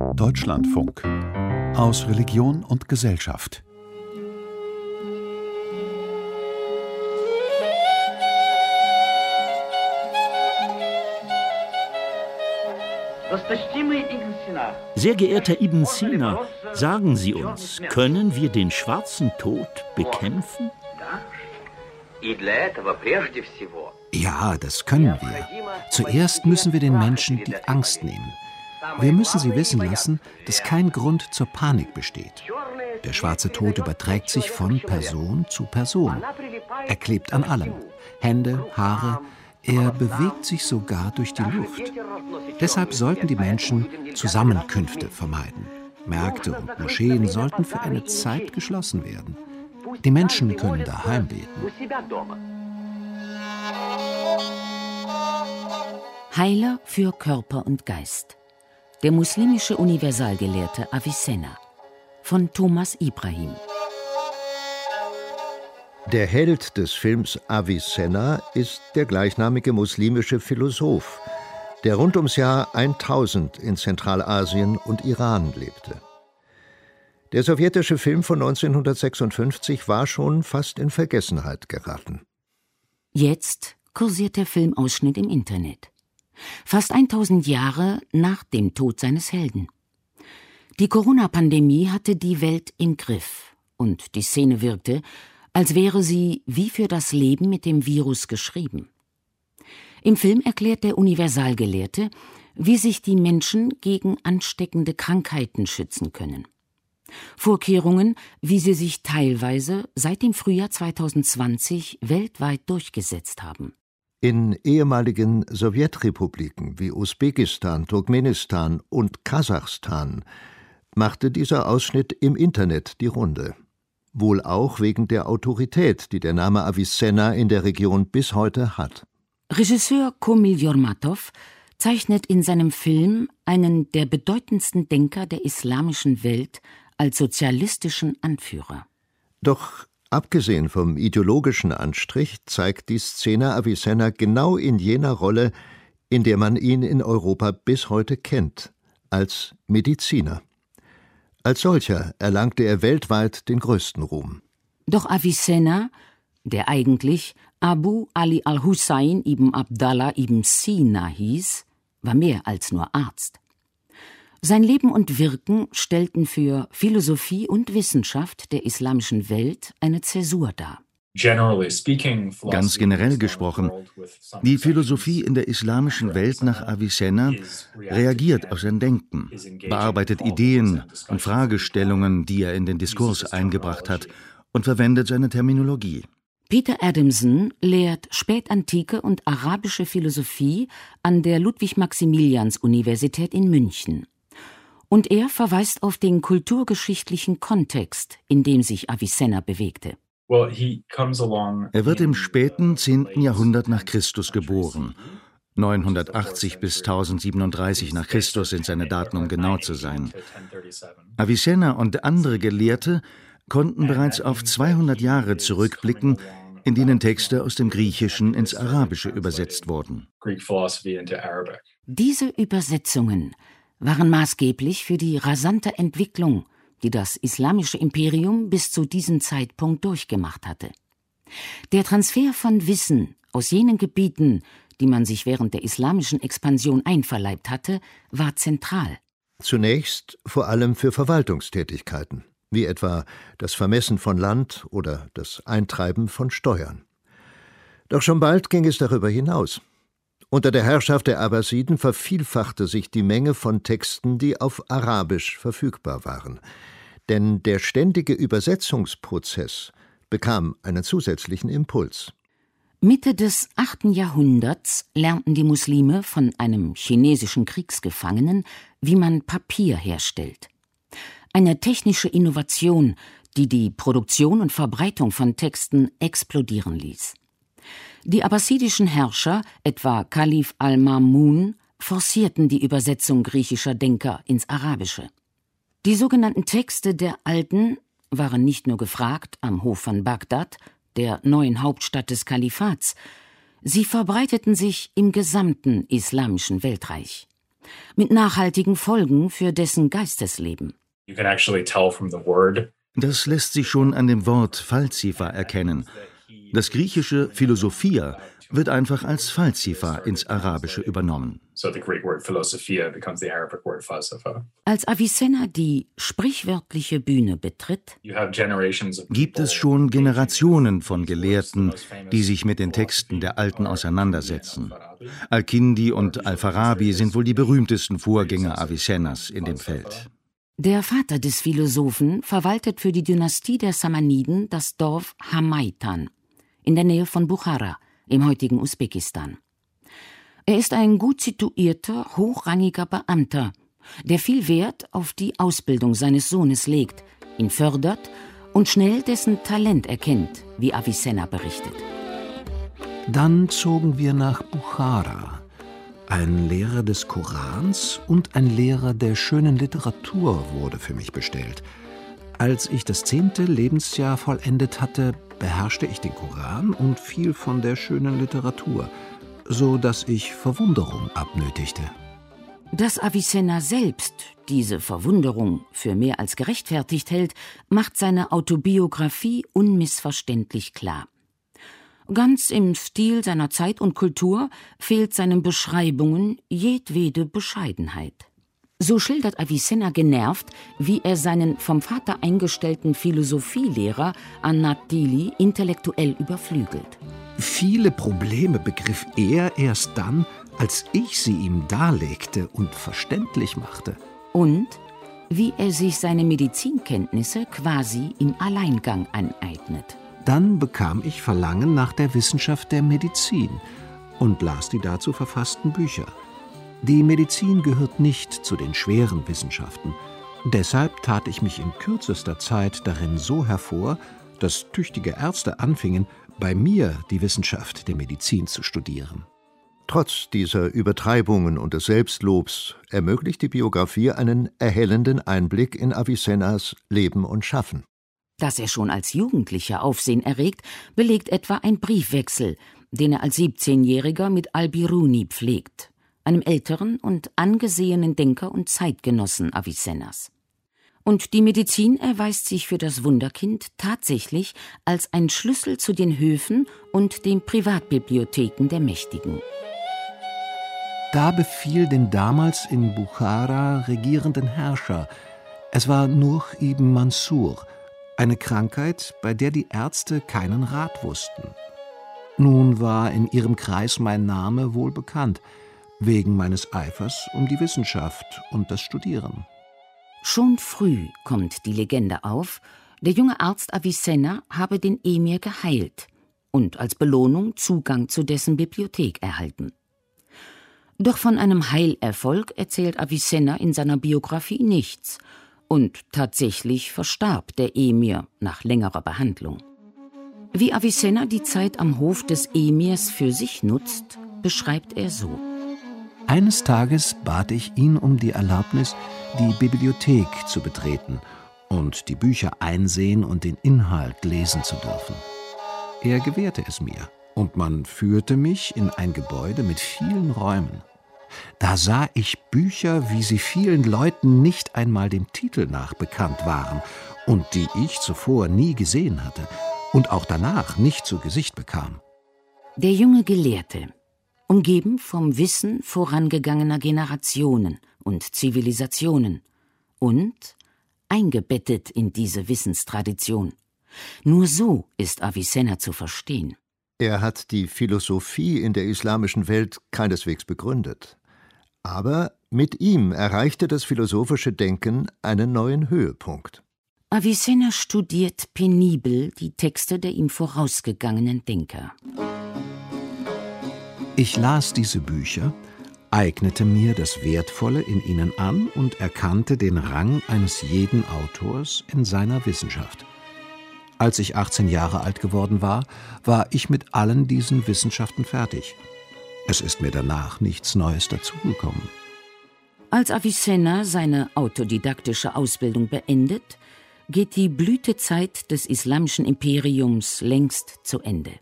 Deutschlandfunk. Aus Religion und Gesellschaft. Sehr geehrter Ibn Sina, sagen Sie uns, können wir den schwarzen Tod bekämpfen? Ja, das können wir. Zuerst müssen wir den Menschen die Angst nehmen. Wir müssen sie wissen lassen, dass kein Grund zur Panik besteht. Der schwarze Tod überträgt sich von Person zu Person. Er klebt an allem. Hände, Haare. Er bewegt sich sogar durch die Luft. Deshalb sollten die Menschen Zusammenkünfte vermeiden. Märkte und Moscheen sollten für eine Zeit geschlossen werden. Die Menschen können daheim beten. Heiler für Körper und Geist. Der muslimische Universalgelehrte Avicenna von Thomas Ibrahim. Der Held des Films Avicenna ist der gleichnamige muslimische Philosoph, der rund ums Jahr 1000 in Zentralasien und Iran lebte. Der sowjetische Film von 1956 war schon fast in Vergessenheit geraten. Jetzt kursiert der Filmausschnitt im Internet. Fast 1000 Jahre nach dem Tod seines Helden. Die Corona-Pandemie hatte die Welt im Griff und die Szene wirkte, als wäre sie wie für das Leben mit dem Virus geschrieben. Im Film erklärt der Universalgelehrte, wie sich die Menschen gegen ansteckende Krankheiten schützen können. Vorkehrungen, wie sie sich teilweise seit dem Frühjahr 2020 weltweit durchgesetzt haben. In ehemaligen Sowjetrepubliken wie Usbekistan, Turkmenistan und Kasachstan machte dieser Ausschnitt im Internet die Runde. Wohl auch wegen der Autorität, die der Name Avicenna in der Region bis heute hat. Regisseur Komil Yormatov zeichnet in seinem Film einen der bedeutendsten Denker der islamischen Welt als sozialistischen Anführer. Doch abgesehen vom ideologischen Anstrich zeigt die Szene Avicenna genau in jener Rolle, in der man ihn in Europa bis heute kennt, als Mediziner. Als solcher erlangte er weltweit den größten Ruhm. Doch Avicenna, der eigentlich Abu Ali al-Hussein ibn Abdallah ibn Sina hieß, war mehr als nur Arzt. Sein Leben und Wirken stellten für Philosophie und Wissenschaft der islamischen Welt eine Zäsur dar. Ganz generell gesprochen, die Philosophie in der islamischen Welt nach Avicenna reagiert auf sein Denken, bearbeitet Ideen und Fragestellungen, die er in den Diskurs eingebracht hat, und verwendet seine Terminologie. Peter Adamson lehrt spätantike und arabische Philosophie an der Ludwig-Maximilians-Universität in München. Und er verweist auf den kulturgeschichtlichen Kontext, in dem sich Avicenna bewegte. Er wird im späten 10. Jahrhundert nach Christus geboren. 980 bis 1037 nach Christus sind seine Daten, um genau zu sein. Avicenna und andere Gelehrte konnten bereits auf 200 Jahre zurückblicken, in denen Texte aus dem Griechischen ins Arabische übersetzt wurden. Diese Übersetzungen waren maßgeblich für die rasante Entwicklung, die das islamische Imperium bis zu diesem Zeitpunkt durchgemacht hatte. Der Transfer von Wissen aus jenen Gebieten, die man sich während der islamischen Expansion einverleibt hatte, war zentral. Zunächst vor allem für Verwaltungstätigkeiten, wie etwa das Vermessen von Land oder das Eintreiben von Steuern. Doch schon bald ging es darüber hinaus. Unter der Herrschaft der Abbasiden vervielfachte sich die Menge von Texten, die auf Arabisch verfügbar waren. Denn der ständige Übersetzungsprozess bekam einen zusätzlichen Impuls. Mitte des 8. Jahrhunderts lernten die Muslime von einem chinesischen Kriegsgefangenen, wie man Papier herstellt. Eine technische Innovation, die die Produktion und Verbreitung von Texten explodieren ließ. Die abbasidischen Herrscher, etwa Kalif al-Mamun, forcierten die Übersetzung griechischer Denker ins Arabische. Die sogenannten Texte der Alten waren nicht nur gefragt am Hof von Bagdad, der neuen Hauptstadt des Kalifats, sie verbreiteten sich im gesamten islamischen Weltreich. mit nachhaltigen Folgen für dessen Geistesleben. Das lässt sich schon an dem Wort Falsifa erkennen. Das griechische Philosophia wird einfach als Falsifa ins Arabische übernommen. Als Avicenna die sprichwörtliche Bühne betritt, gibt es schon Generationen von Gelehrten, die sich mit den Texten der Alten auseinandersetzen. Al-Kindi und Al-Farabi sind wohl die berühmtesten Vorgänger Avicennas in dem Feld. Der Vater des Philosophen verwaltet für die Dynastie der Samaniden das Dorf Hamaitan in der Nähe von Buchara im heutigen Usbekistan. Er ist ein gut situierter, hochrangiger Beamter, der viel Wert auf die Ausbildung seines Sohnes legt, ihn fördert und schnell dessen Talent erkennt, wie Avicenna berichtet. Dann zogen wir nach Buchara. Ein Lehrer des Korans und ein Lehrer der schönen Literatur wurde für mich bestellt. Als ich das 10. Lebensjahr vollendet hatte, beherrschte ich den Koran und viel von der schönen Literatur, so dass ich Verwunderung abnötigte. Dass Avicenna selbst diese Verwunderung für mehr als gerechtfertigt hält, macht seine Autobiografie unmissverständlich klar. Ganz im Stil seiner Zeit und Kultur fehlt seinen Beschreibungen jedwede Bescheidenheit. So schildert Avicenna genervt, wie er seinen vom Vater eingestellten Philosophielehrer An-Nadili intellektuell überflügelt. Viele Probleme begriff er erst dann, als ich sie ihm darlegte und verständlich machte. Und wie er sich seine Medizinkenntnisse quasi im Alleingang aneignet. Dann bekam ich Verlangen nach der Wissenschaft der Medizin und las die dazu verfassten Bücher. Die Medizin gehört nicht zu den schweren Wissenschaften. Deshalb tat ich mich in kürzester Zeit darin so hervor, dass tüchtige Ärzte anfingen, bei mir die Wissenschaft der Medizin zu studieren. Trotz dieser Übertreibungen und des Selbstlobs ermöglicht die Biografie einen erhellenden Einblick in Avicennas Leben und Schaffen. Dass er schon als Jugendlicher Aufsehen erregt, belegt etwa ein Briefwechsel, den er als 17-Jähriger mit Al-Biruni pflegt, einem älteren und angesehenen Denker und Zeitgenossen Avicennas. Und die Medizin erweist sich für das Wunderkind tatsächlich als ein Schlüssel zu den Höfen und den Privatbibliotheken der Mächtigen. Da befiel den damals in Buchara regierenden Herrscher, es war Nur ibn Mansur, eine Krankheit, bei der die Ärzte keinen Rat wussten. Nun war in ihrem Kreis mein Name wohl bekannt, wegen meines Eifers um die Wissenschaft und das Studieren. Schon früh kommt die Legende auf, der junge Arzt Avicenna habe den Emir geheilt und als Belohnung Zugang zu dessen Bibliothek erhalten. Doch von einem Heilerfolg erzählt Avicenna in seiner Biografie nichts, und tatsächlich verstarb der Emir nach längerer Behandlung. Wie Avicenna die Zeit am Hof des Emirs für sich nutzt, beschreibt er so. Eines Tages bat ich ihn um die Erlaubnis, die Bibliothek zu betreten und die Bücher einsehen und den Inhalt lesen zu dürfen. Er gewährte es mir, und man führte mich in ein Gebäude mit vielen Räumen. Da sah ich Bücher, wie sie vielen Leuten nicht einmal dem Titel nach bekannt waren und die ich zuvor nie gesehen hatte und auch danach nicht zu Gesicht bekam. Der junge Gelehrte, umgeben vom Wissen vorangegangener Generationen und Zivilisationen und eingebettet in diese Wissenstradition. Nur so ist Avicenna zu verstehen. Er hat die Philosophie in der islamischen Welt keineswegs begründet. Aber mit ihm erreichte das philosophische Denken einen neuen Höhepunkt. Avicenna studiert penibel die Texte der ihm vorausgegangenen Denker. Ich las diese Bücher, eignete mir das Wertvolle in ihnen an und erkannte den Rang eines jeden Autors in seiner Wissenschaft. Als ich 18 Jahre alt geworden war, war ich mit allen diesen Wissenschaften fertig. Es ist mir danach nichts Neues dazugekommen. Als Avicenna seine autodidaktische Ausbildung beendet, geht die Blütezeit des islamischen Imperiums längst zu Ende.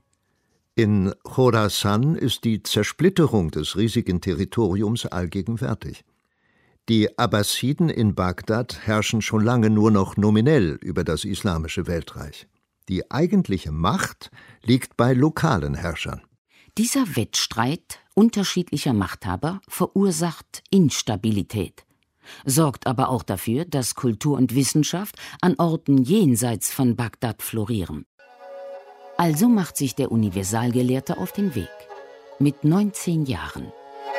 In Chorasan ist die Zersplitterung des riesigen Territoriums allgegenwärtig. Die Abbasiden in Bagdad herrschen schon lange nur noch nominell über das islamische Weltreich. Die eigentliche Macht liegt bei lokalen Herrschern. Dieser Wettstreit unterschiedlicher Machthaber verursacht Instabilität, sorgt aber auch dafür, dass Kultur und Wissenschaft an Orten jenseits von Bagdad florieren. Also macht sich der Universalgelehrte auf den Weg. Mit 19 Jahren.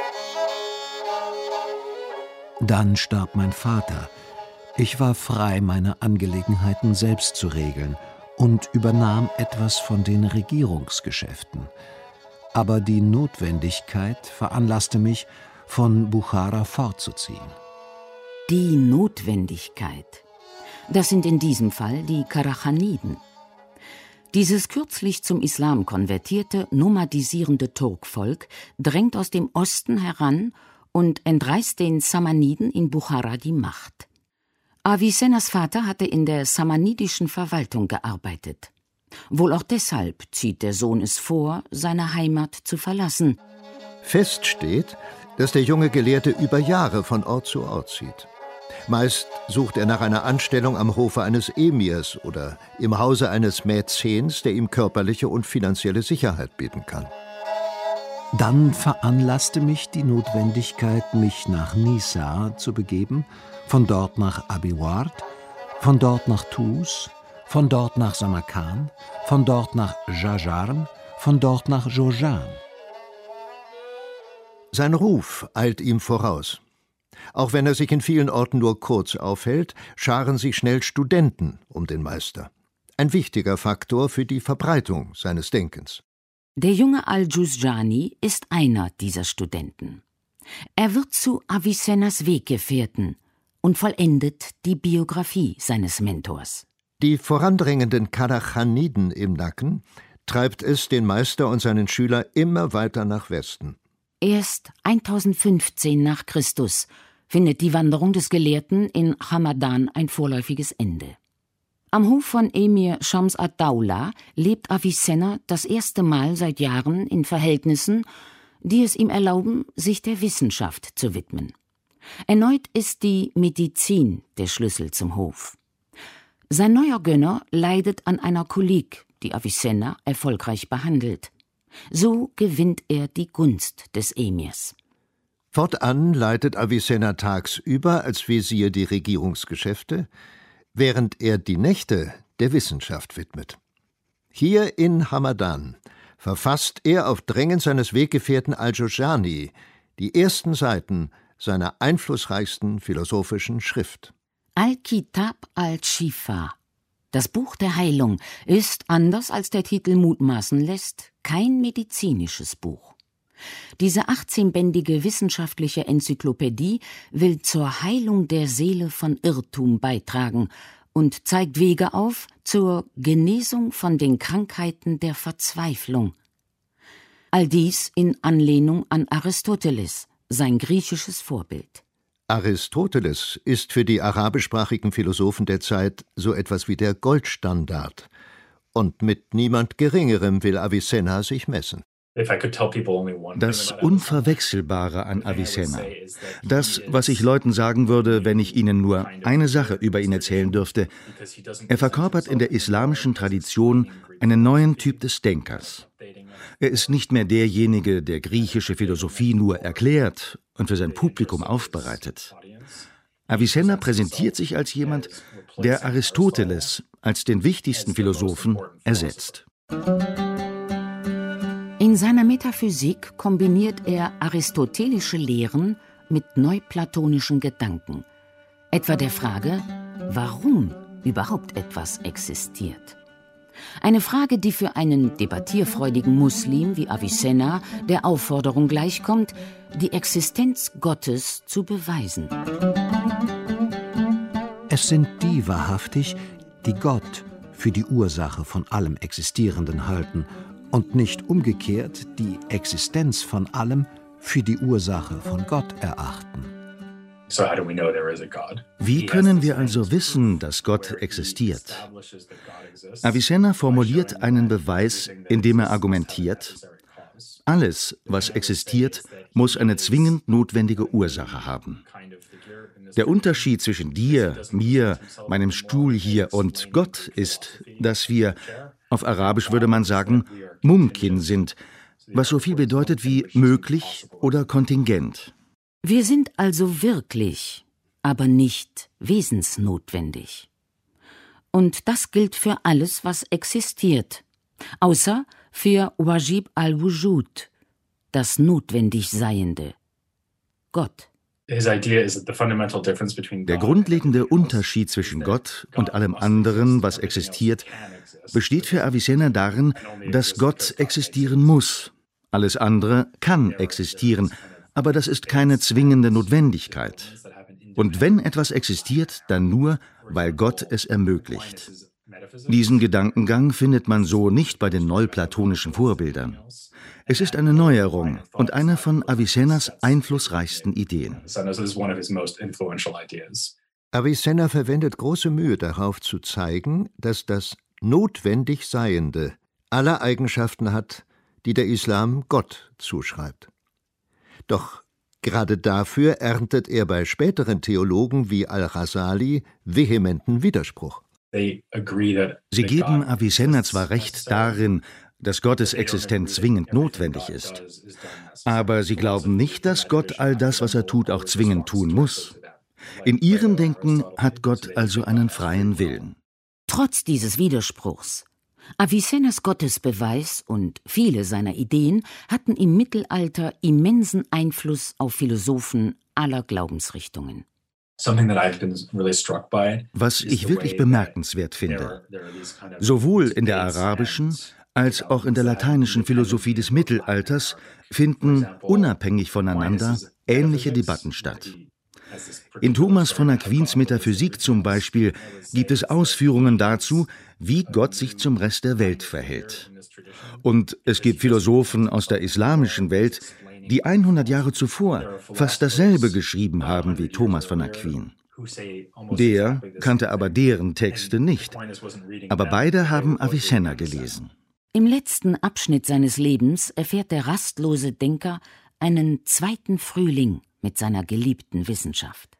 Dann starb mein Vater. Ich war frei, meine Angelegenheiten selbst zu regeln und übernahm etwas von den Regierungsgeschäften. Aber die Notwendigkeit veranlasste mich, von Buchara fortzuziehen. Die Notwendigkeit. Das sind in diesem Fall die Karachaniden. Dieses kürzlich zum Islam konvertierte, nomadisierende Turkvolk drängt aus dem Osten heran und entreißt den Samaniden in Buchara die Macht. Avicennas Vater hatte in der samanidischen Verwaltung gearbeitet. Wohl auch deshalb zieht der Sohn es vor, seine Heimat zu verlassen. Fest steht, dass der junge Gelehrte über Jahre von Ort zu Ort zieht. Meist sucht er nach einer Anstellung am Hofe eines Emirs oder im Hause eines Mäzens, der ihm körperliche und finanzielle Sicherheit bieten kann. Dann veranlasste mich die Notwendigkeit, mich nach Nisa zu begeben, von dort nach Abiward, von dort nach Tus, von dort nach Samarkand, von dort nach Jajarn, von dort nach Jurjan. Sein Ruf eilt ihm voraus. Auch wenn er sich in vielen Orten nur kurz aufhält, scharen sich schnell Studenten um den Meister. Ein wichtiger Faktor für die Verbreitung seines Denkens. Der junge Al-Juzjani ist einer dieser Studenten. Er wird zu Avicennas Weggefährten und vollendet die Biografie seines Mentors. Die vorandrängenden Karachaniden im Nacken treibt es den Meister und seinen Schüler immer weiter nach Westen. Erst 1015 nach Christus findet die Wanderung des Gelehrten in Hamadan ein vorläufiges Ende. Am Hof von Emir Shams ad-Dawla lebt Avicenna das erste Mal seit Jahren in Verhältnissen, die es ihm erlauben, sich der Wissenschaft zu widmen. Erneut ist die Medizin der Schlüssel zum Hof. Sein neuer Gönner leidet an einer Kolik, die Avicenna erfolgreich behandelt. So gewinnt er die Gunst des Emirs. Fortan leitet Avicenna tagsüber als Wesir die Regierungsgeschäfte, während er die Nächte der Wissenschaft widmet. Hier in Hamadan verfasst er auf Drängen seines Weggefährten Al-Jurjani die ersten Seiten seiner einflussreichsten philosophischen Schrift. Al-Kitab al-Shifa, das Buch der Heilung, ist, anders als der Titel mutmaßen lässt, kein medizinisches Buch. Diese 18-bändige wissenschaftliche Enzyklopädie will zur Heilung der Seele von Irrtum beitragen und zeigt Wege auf zur Genesung von den Krankheiten der Verzweiflung. All dies in Anlehnung an Aristoteles, sein griechisches Vorbild. Aristoteles ist für die arabischsprachigen Philosophen der Zeit so etwas wie der Goldstandard. Und mit niemand Geringerem will Avicenna sich messen. Das Unverwechselbare an Avicenna, das, was ich Leuten sagen würde, wenn ich ihnen nur eine Sache über ihn erzählen dürfte, er verkörpert in der islamischen Tradition einen neuen Typ des Denkers. Er ist nicht mehr derjenige, der griechische Philosophie nur erklärt und für sein Publikum aufbereitet. Avicenna präsentiert sich als jemand, der Aristoteles als den wichtigsten Philosophen ersetzt. In seiner Metaphysik kombiniert er aristotelische Lehren mit neuplatonischen Gedanken, etwa der Frage, warum überhaupt etwas existiert. Eine Frage, die für einen debattierfreudigen Muslim wie Avicenna der Aufforderung gleichkommt, die Existenz Gottes zu beweisen. Es sind die wahrhaftig, die Gott für die Ursache von allem Existierenden halten und nicht umgekehrt die Existenz von allem für die Ursache von Gott erachten. Wie können wir also wissen, dass Gott existiert? Avicenna formuliert einen Beweis, indem er argumentiert, alles, was existiert, muss eine zwingend notwendige Ursache haben. Der Unterschied zwischen dir, mir, meinem Stuhl hier und Gott ist, dass wir, auf Arabisch würde man sagen, Mumkin sind, was so viel bedeutet wie möglich oder kontingent. Wir sind also wirklich, aber nicht wesensnotwendig. Und das gilt für alles, was existiert, außer für Wajib al-Wujud, das Notwendigseiende, Gott. Der grundlegende Unterschied zwischen Gott und allem anderen, was existiert, besteht für Avicenna darin, dass Gott existieren muss. Alles andere kann existieren, aber das ist keine zwingende Notwendigkeit. Und wenn etwas existiert, dann nur, weil Gott es ermöglicht. Diesen Gedankengang findet man so nicht bei den neuplatonischen Vorbildern. Es ist eine Neuerung und eine von Avicennas einflussreichsten Ideen. Avicenna verwendet große Mühe darauf zu zeigen, dass das notwendig Seiende alle Eigenschaften hat, die der Islam Gott zuschreibt. Doch gerade dafür erntet er bei späteren Theologen wie Al-Ghazali vehementen Widerspruch. Sie geben Avicenna zwar recht darin, dass Gottes Existenz zwingend notwendig ist, aber sie glauben nicht, dass Gott all das, was er tut, auch zwingend tun muss. In ihrem Denken hat Gott also einen freien Willen. Trotz dieses Widerspruchs, Avicennas Gottesbeweis und viele seiner Ideen hatten im Mittelalter immensen Einfluss auf Philosophen aller Glaubensrichtungen. Was ich wirklich bemerkenswert finde, sowohl in der arabischen als auch in der lateinischen Philosophie des Mittelalters finden unabhängig voneinander ähnliche Debatten statt. In Thomas von Aquins Metaphysik zum Beispiel gibt es Ausführungen dazu, wie Gott sich zum Rest der Welt verhält. Und es gibt Philosophen aus der islamischen Welt, die 100 Jahre zuvor fast dasselbe geschrieben haben wie Thomas von Aquin. Der kannte aber deren Texte nicht. Aber beide haben Avicenna gelesen. Im letzten Abschnitt seines Lebens erfährt der rastlose Denker einen zweiten Frühling mit seiner geliebten Wissenschaft.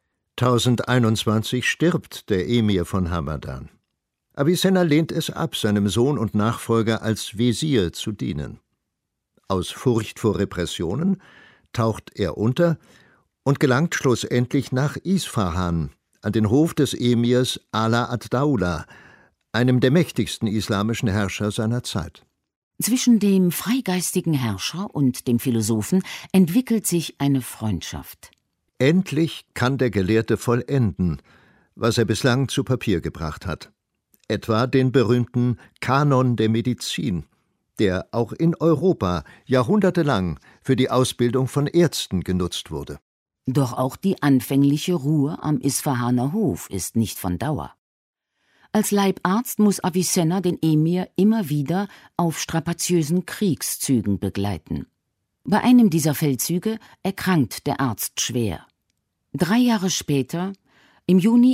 1021 stirbt der Emir von Hamadan. Avicenna lehnt es ab, seinem Sohn und Nachfolger als Wesir zu dienen. Aus Furcht vor Repressionen taucht er unter und gelangt schlussendlich nach Isfahan, an den Hof des Emirs Ala ad-Daula, einem der mächtigsten islamischen Herrscher seiner Zeit. Zwischen dem freigeistigen Herrscher und dem Philosophen entwickelt sich eine Freundschaft. Endlich kann der Gelehrte vollenden, was er bislang zu Papier gebracht hat. Etwa den berühmten Kanon der Medizin, der auch in Europa jahrhundertelang für die Ausbildung von Ärzten genutzt wurde. Doch auch die anfängliche Ruhe am Isfahaner Hof ist nicht von Dauer. Als Leibarzt muss Avicenna den Emir immer wieder auf strapaziösen Kriegszügen begleiten. Bei einem dieser Feldzüge erkrankt der Arzt schwer. 3 Jahre später, im Juni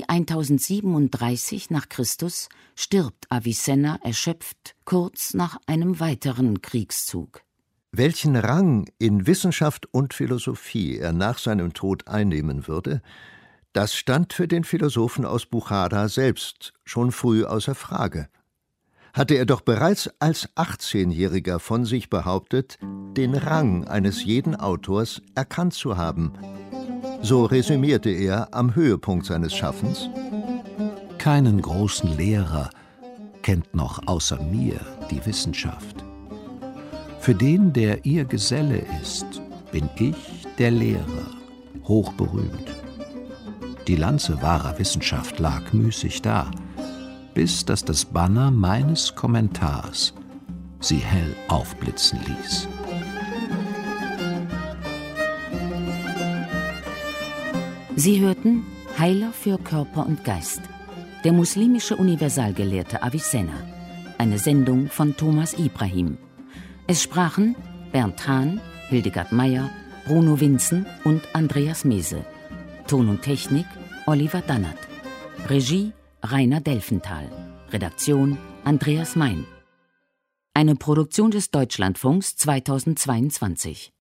1037 nach Christus, stirbt Avicenna erschöpft, kurz nach einem weiteren Kriegszug. Welchen Rang in Wissenschaft und Philosophie er nach seinem Tod einnehmen würde, das stand für den Philosophen aus Buchara selbst schon früh außer Frage. Hatte er doch bereits als 18-Jähriger von sich behauptet, den Rang eines jeden Autors erkannt zu haben. So resümierte er am Höhepunkt seines Schaffens: Keinen großen Lehrer kennt noch außer mir die Wissenschaft. Für den, der ihr Geselle ist, bin ich der Lehrer, hochberühmt. Die Lanze wahrer Wissenschaft lag müßig da, bis dass das Banner meines Kommentars sie hell aufblitzen ließ. Sie hörten Heiler für Körper und Geist, der muslimische Universalgelehrte Avicenna, eine Sendung von Thomas Ibrahim. Es sprachen Bernd Hahn, Hildegard Meyer, Bruno Winzen und Andreas Mese. Ton und Technik Oliver Dannert. Regie Rainer Delfenthal. Redaktion Andreas Mein. Eine Produktion des Deutschlandfunks 2022.